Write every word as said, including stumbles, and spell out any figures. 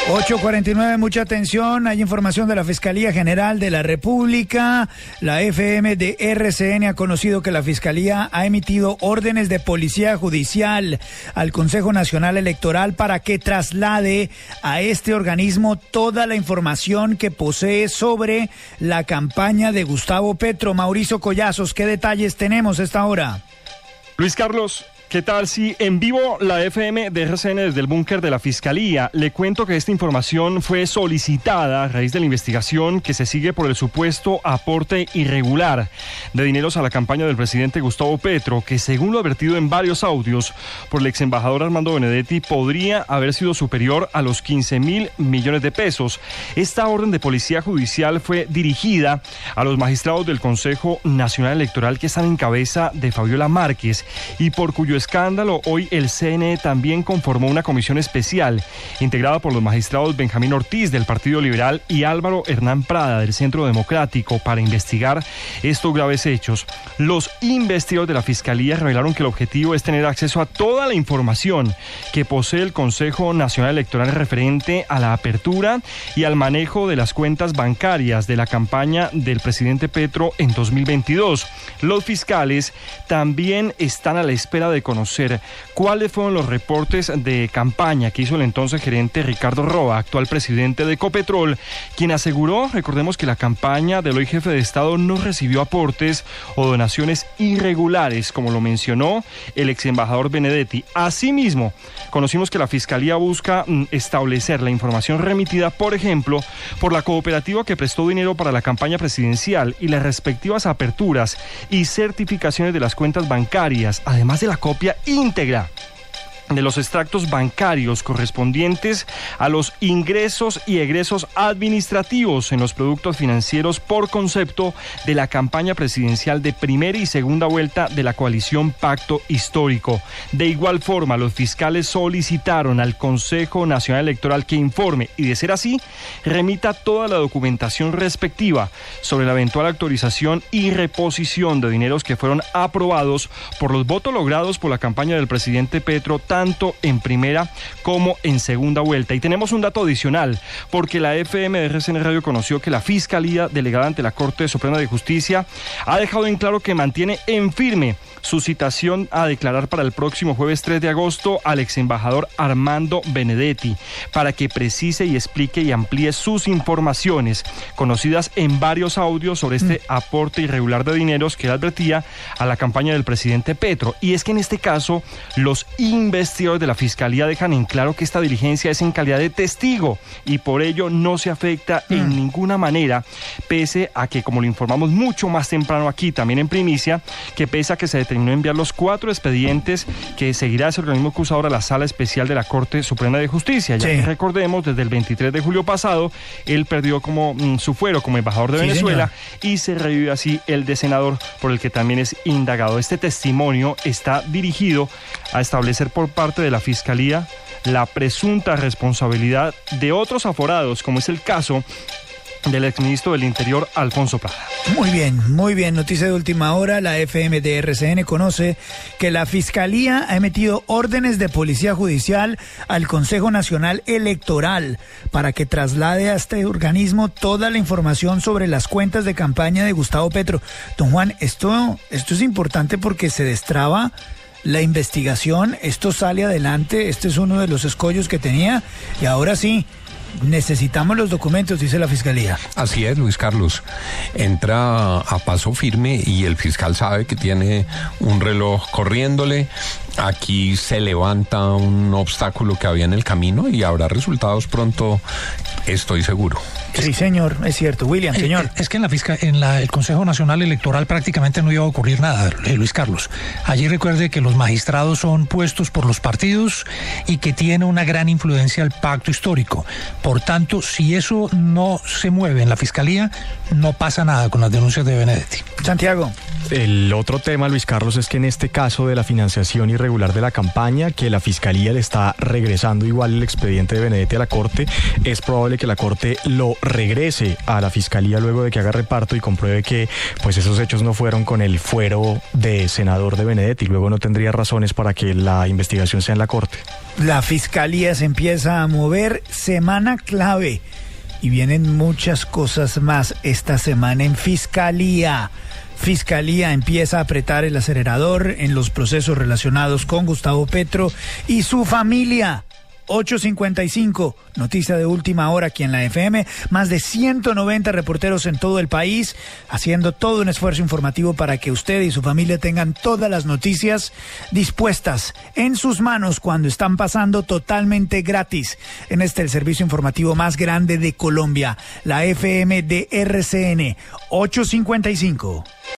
ocho cuarenta y nueve, mucha atención, hay información de la Fiscalía General de la República. La F M de R C N ha conocido que la Fiscalía ha emitido órdenes de policía judicial al Consejo Nacional Electoral para que traslade a este organismo toda la información que posee sobre la campaña de Gustavo Petro. Mauricio Collazos, ¿qué detalles tenemos a esta hora? Luis Carlos, ¿qué tal? Sí, en vivo la F M de R C N desde el búnker de la Fiscalía. Le cuento que esta información fue solicitada a raíz de la investigación que se sigue por el supuesto aporte irregular de dineros a la campaña del presidente Gustavo Petro, que según lo advertido en varios audios por el ex embajador Armando Benedetti, podría haber sido superior a los quince mil millones de pesos. Esta orden de policía judicial fue dirigida a los magistrados del Consejo Nacional Electoral que están en cabeza de Fabiola Márquez y por cuyo escándalo, hoy el C N E también conformó una comisión especial integrada por los magistrados Benjamín Ortiz del Partido Liberal y Álvaro Hernán Prada del Centro Democrático para investigar estos graves hechos. Los investigadores de la Fiscalía revelaron que el objetivo es tener acceso a toda la información que posee el Consejo Nacional Electoral referente a la apertura y al manejo de las cuentas bancarias de la campaña del presidente Petro en dos mil veintidós. Los fiscales también están a la espera de conocer cuáles fueron los reportes de campaña que hizo el entonces gerente Ricardo Roa, actual presidente de Ecopetrol, quien aseguró, recordemos que la campaña del hoy jefe de Estado no recibió aportes o donaciones irregulares, como lo mencionó el ex embajador Benedetti. Asimismo, conocimos que la Fiscalía busca mm, establecer la información remitida, por ejemplo, por la cooperativa que prestó dinero para la campaña presidencial y las respectivas aperturas y certificaciones de las cuentas bancarias, además de la copia íntegra de los extractos bancarios correspondientes a los ingresos y egresos administrativos en los productos financieros por concepto de la campaña presidencial de primera y segunda vuelta de la coalición Pacto Histórico. De igual forma, los fiscales solicitaron al Consejo Nacional Electoral que informe y, de ser así, remita toda la documentación respectiva sobre la eventual autorización y reposición de dineros que fueron aprobados por los votos logrados por la campaña del presidente Petro, tanto en primera como en segunda vuelta. Y tenemos un dato adicional, porque la F M de R C N Radio conoció que la Fiscalía delegada ante la Corte Suprema de Justicia ha dejado en claro que mantiene en firme su citación a declarar para el próximo jueves tres de agosto al ex embajador Armando Benedetti para que precise y explique y amplíe sus informaciones conocidas en varios audios sobre este mm. aporte irregular de dineros que advertía a la campaña del presidente Petro. Y es que en este caso los investigadores de la Fiscalía dejan en claro que esta diligencia es en calidad de testigo y por ello no se afecta mm. en ninguna manera, pese a que, como lo informamos mucho más temprano aquí, también en primicia, que pese a que se determinó enviar los cuatro expedientes que seguirá ese organismo acusador a la Sala Especial de la Corte Suprema de Justicia. Ya sí. que recordemos, desde el veintitrés de julio pasado, él perdió como mm, su fuero como embajador de sí, Venezuela, señor. Y se revive así el de senador, por el que también es indagado. Este testimonio está dirigido a establecer por parte de la Fiscalía la presunta responsabilidad de otros aforados, como es el caso del exministro del Interior, Alfonso Prada. Muy bien, muy bien. Noticia de última hora. La F M de R C N conoce que la Fiscalía ha emitido órdenes de policía judicial al Consejo Nacional Electoral para que traslade a este organismo toda la información sobre las cuentas de campaña de Gustavo Petro. Don Juan, esto, esto es importante porque se destraba la investigación, esto sale adelante, este es uno de los escollos que tenía y ahora sí, necesitamos los documentos, dice la Fiscalía. Así es, Luis Carlos. Entra a paso firme y el fiscal sabe que tiene un reloj corriéndole. Aquí se levanta un obstáculo que había en el camino y habrá resultados pronto, estoy seguro. Sí, señor, es cierto. William, señor. Es, es que en la fiscal, en la, el Consejo Nacional Electoral prácticamente no iba a ocurrir nada, eh, Luis Carlos. Allí recuerde que los magistrados son puestos por los partidos y que tiene una gran influencia el pacto histórico. Por tanto, si eso no se mueve en la Fiscalía, no pasa nada con las denuncias de Benedetti. Santiago. El otro tema, Luis Carlos, es que en este caso de la financiación irregular regular de la campaña, que la Fiscalía le está regresando igual el expediente de Benedetti a la Corte. Es probable que la Corte lo regrese a la Fiscalía luego de que haga reparto y compruebe que pues esos hechos no fueron con el fuero de senador de Benedetti. Luego no tendría razones para que la investigación sea en la Corte. La Fiscalía se empieza a mover, semana clave. Y vienen muchas cosas más esta semana en Fiscalía. Fiscalía empieza a apretar el acelerador en los procesos relacionados con Gustavo Petro y su familia. ocho cincuenta y cinco, noticia de última hora aquí en la F M. Más de ciento noventa reporteros en todo el país haciendo todo un esfuerzo informativo para que usted y su familia tengan todas las noticias dispuestas en sus manos cuando están pasando totalmente gratis en este el servicio informativo más grande de Colombia, la F M de R C N. ocho cincuenta y cinco.